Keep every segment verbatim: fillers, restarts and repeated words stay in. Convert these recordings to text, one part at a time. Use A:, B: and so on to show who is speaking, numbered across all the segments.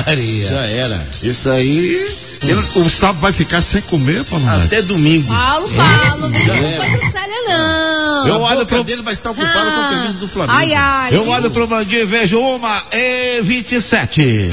A: Maria.
B: Já era.
A: Isso aí, ele, o sábado vai ficar sem comer, Paulo?
B: Até domingo.
C: Paulo, Paulo, não tem coisa séria não.
B: Eu olho pro dele, vai estar ocupado ah, com a camisa do Flamengo.
C: Ai, ai.
A: Eu olho pro Bandir e vejo uma e vinte e sete.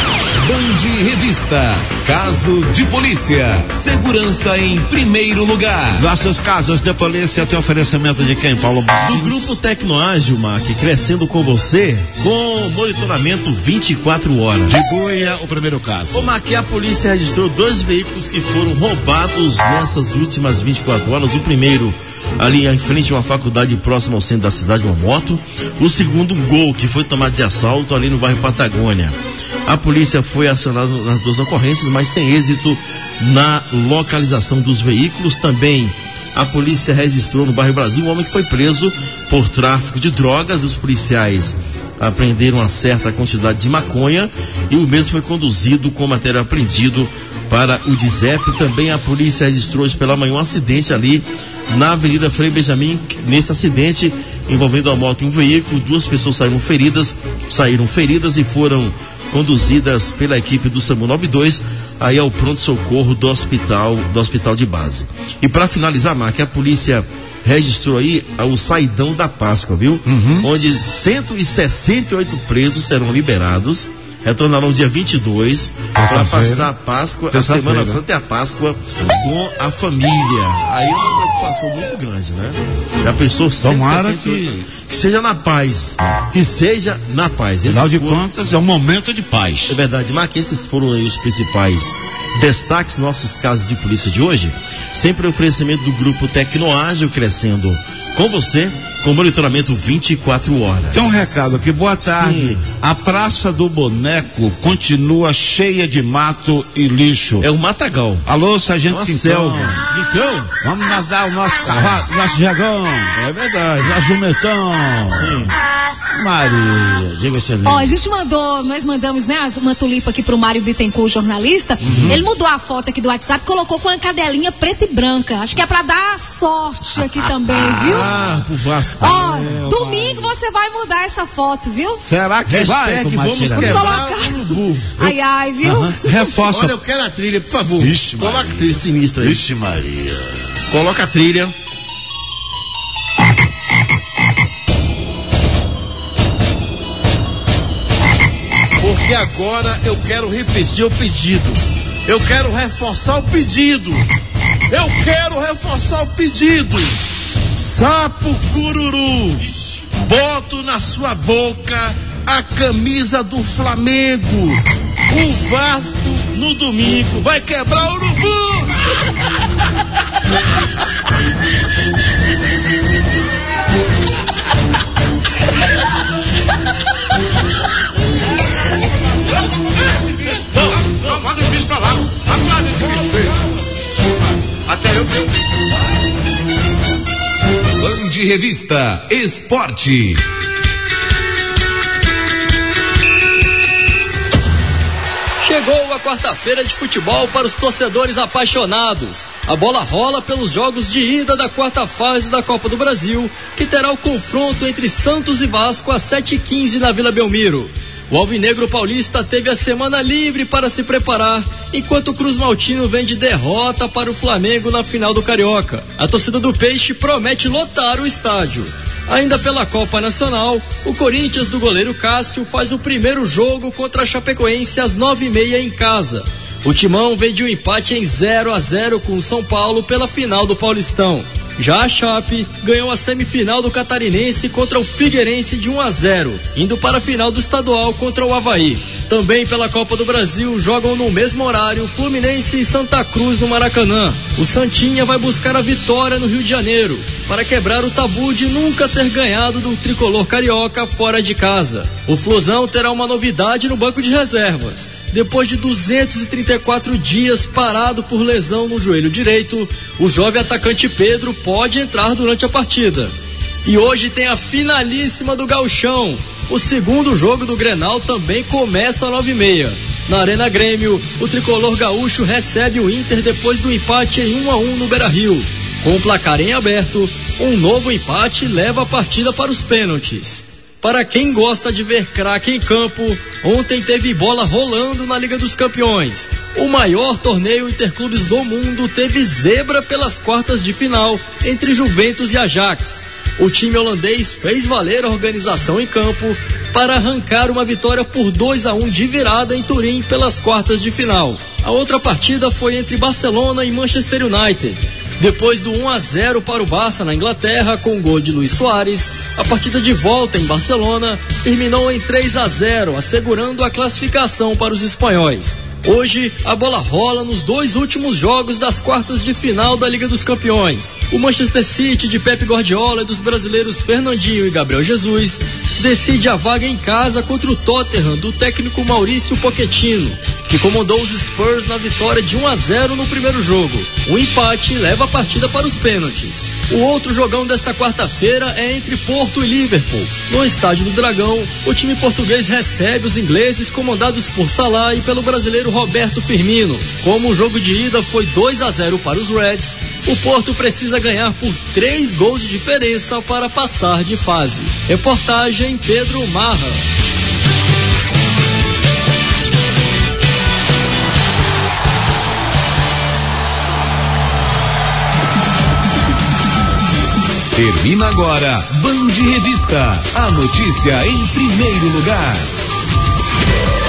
D: Band Revista. Caso de polícia. Segurança em primeiro lugar.
A: Nossos casos de polícia tem oferecimento de quem, Paulo?
B: Do Grupo Tecnoágil, Mac, crescendo com você, com monitoramento vinte e quatro horas.
A: De Goiânia, o primeiro caso.
B: Ô, Mac, a polícia registrou dois veículos que foram roubados nessas últimas vinte e quatro horas. O primeiro, ali em frente a uma faculdade próxima ao centro da cidade, uma moto. O segundo, um Gol, que foi tomado de assalto ali no bairro Patagônia. A polícia foi acionada nas duas ocorrências, mas sem êxito na localização dos veículos. Também a polícia registrou no bairro Brasil um homem que foi preso por tráfico de drogas. Os policiais apreenderam uma certa quantidade de maconha e o mesmo foi conduzido com material apreendido para o D Z E P. Também a polícia registrou hoje pela manhã um acidente ali na Avenida Frei Benjamin. Nesse acidente envolvendo a moto e um veículo, duas pessoas saíram feridas, saíram feridas e foram conduzidas pela equipe do SAMU noventa e dois aí ao pronto-socorro do hospital, do hospital de base. E para finalizar, Mark, a polícia registrou aí o saidão da Páscoa, viu?
A: Uhum.
B: Onde cento e sessenta e oito presos serão liberados, retornarão dia vinte e dois para passar a Páscoa, a Semana Santa e a Páscoa com a família. Aí é uma preocupação muito grande, né? Já pensou?
A: Tomara que...
B: que seja na paz, que seja na paz.
A: Afinal de contas, é um momento de paz.
B: É verdade, Mark, esses foram aí os principais destaques, nossos casos de polícia de hoje. Sempre oferecimento do Grupo Tecnoágil, crescendo com você, com monitoramento vinte e quatro horas.
A: Tem um recado aqui, boa tarde.
B: Sim.
A: A Praça do Boneco continua cheia de mato e lixo.
B: É o Matagal.
A: Alô, Sargento
B: Nossa,
A: Quintão.
B: Quintão?
A: Vamos nadar o nosso cavalo, nosso jagão.
B: É verdade.
A: Nosso jumentão.
B: Sim.
A: Maria, diga excelente.
C: Ó, a gente mandou, nós mandamos, né, uma tulipa aqui pro Mário Bittencourt, jornalista. Uhum. Ele mudou a foto aqui do WhatsApp, colocou com uma cadelinha preta e branca. Acho que é pra dar sorte aqui também, viu?
B: Ah, pro Vasco.
C: Ó,
A: é,
C: domingo você vai mudar essa foto, viu?
A: Será que vai?
B: Que vamos
A: Tira?
B: quebrar
C: Colocar.
B: o urubu.
C: Ai, ai, viu?
A: Uhum. Reforça.
B: Olha, eu quero a trilha, por favor.
A: Vixe,
B: Coloca
A: Maria.
B: a trilha sinistra aí.
A: Vixe Maria.
B: Coloca a trilha. Porque agora eu quero repetir o pedido. Eu quero reforçar o pedido. Eu quero reforçar o pedido. Sapo Cururu, boto na sua boca a camisa do Flamengo. O Vasco no domingo vai quebrar o urubu.
E: Não, não, manda os bichos pra lá. Aguarda esse bicho. Até eu.
D: Band Revista Esporte.
F: Chegou a quarta-feira de futebol para os torcedores apaixonados. A bola rola pelos jogos de ida da quarta fase da Copa do Brasil, que terá o confronto entre Santos e Vasco às sete e quinze na Vila Belmiro. O Alvinegro Paulista teve a semana livre para se preparar, enquanto o Cruz Maltino vem de derrota para o Flamengo na final do Carioca. A torcida do Peixe promete lotar o estádio. Ainda pela Copa Nacional, o Corinthians do goleiro Cássio faz o primeiro jogo contra a Chapecoense às nove e meia em casa. O Timão vem de um empate em zero a zero com o São Paulo pela final do Paulistão. Já a Chape ganhou a semifinal do Catarinense contra o Figueirense de um a zero, indo para a final do estadual contra o Avaí. Também pela Copa do Brasil jogam no mesmo horário Fluminense e Santa Cruz no Maracanã. O Santinha vai buscar a vitória no Rio de Janeiro para quebrar o tabu de nunca ter ganhado do tricolor carioca fora de casa. O Flusão terá uma novidade no banco de reservas. Depois de duzentos e trinta e quatro dias parado por lesão no joelho direito, o jovem atacante Pedro pode entrar durante a partida. E hoje tem a finalíssima do Gauchão. O segundo jogo do Grenal também começa às nove e meia. Na Arena Grêmio, o tricolor gaúcho recebe o Inter depois do empate em um a um no Beira-Rio. Com o placar em aberto, um novo empate leva a partida para os pênaltis. Para quem gosta de ver craque em campo, ontem teve bola rolando na Liga dos Campeões. O maior torneio interclubes do mundo teve zebra pelas quartas de final entre Juventus e Ajax. O time holandês fez valer a organização em campo para arrancar uma vitória por dois a um de virada em Turim pelas quartas de final. A outra partida foi entre Barcelona e Manchester United. Depois do um a zero para o Barça na Inglaterra, com o gol de Luis Soares, a partida de volta em Barcelona terminou em três a zero, assegurando a classificação para os espanhóis. Hoje, a bola rola nos dois últimos jogos das quartas de final da Liga dos Campeões. O Manchester City de Pep Guardiola e dos brasileiros Fernandinho e Gabriel Jesus decide a vaga em casa contra o Tottenham do técnico Maurício Pochettino, que comandou os Spurs na vitória de um a zero no primeiro jogo. O empate leva a partida para os pênaltis. O outro jogão desta quarta-feira é entre Porto e Liverpool. No estádio do Dragão, o time português recebe os ingleses comandados por Salah e pelo brasileiro Roberto Firmino. Como o jogo de ida foi dois a zero para os Reds, o Porto precisa ganhar por três gols de diferença para passar de fase. Reportagem Pedro Marra.
D: Termina agora Band Revista, a notícia em primeiro lugar.